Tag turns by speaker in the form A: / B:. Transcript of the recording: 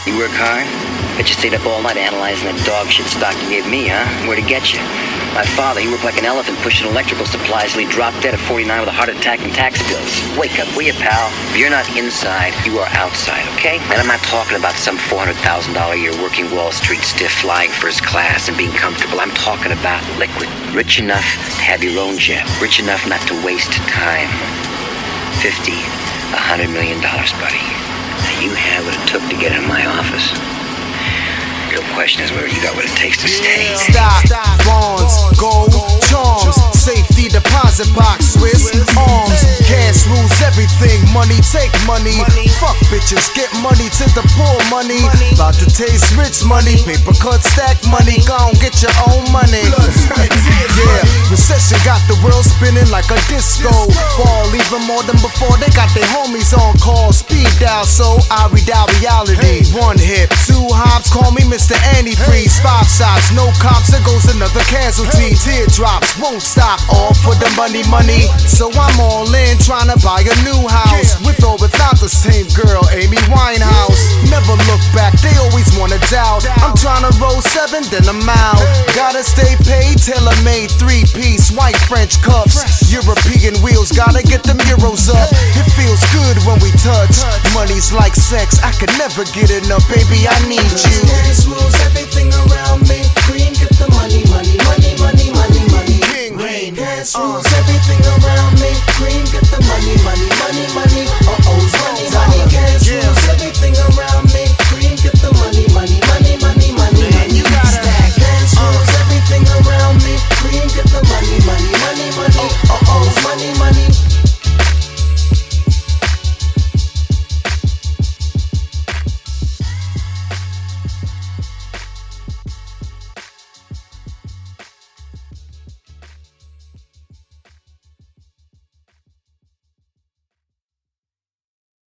A: You work hard? Bet you stayed up all night analyzing that dog shit stock you gave me, huh? Where'd it get you? My father, he worked like an elephant pushing electrical supplies till he dropped dead at 49 with a heart attack and tax bills. Wake up, will you, pal? You're not inside, you are outside, okay? And I'm not talking about some $400,000 a year working Wall Street stiff flying first class and being comfortable. I'm talking about liquid. Rich enough to have your own jet. Rich enough not to waste time. $50, $100 million, buddy. Now you have what it took to get in my office. The real question is whether you got what it takes to stay.
B: Stock, bonds, gold, charms, safety deposit box, Swiss arms. Cash rules everything, money take money. Fuck bitches, get money to the poor money. About to taste rich money, paper cut stack money. Gon' get your own money. Yeah, recession got the world spinning like a disco ball. Even more than before, they got their homies on call. Speed dial, so I redial reality. One hip, two hops, call me Mr. Antifreeze. 5 shots, no cops, there goes another casualty. Teardrops won't stop, all for the money, money. So I'm all in, trying to buy a new house. With or without the same girl, Amy Winehouse. Never look back, they always wanna doubt. I'm trying to roll 7, then I'm out. Gotta stay paid, tailor-made 3-piece, white French cups. European wheels, gotta get them euros up. It feels good when we touch. Money's like sex, I could never get enough, baby, I need you.
C: Cash rules everything around me. Queen, get the money, money, money, money, money, money.
B: King,
C: Cash rules everything around me. Queen, get the money, money, money.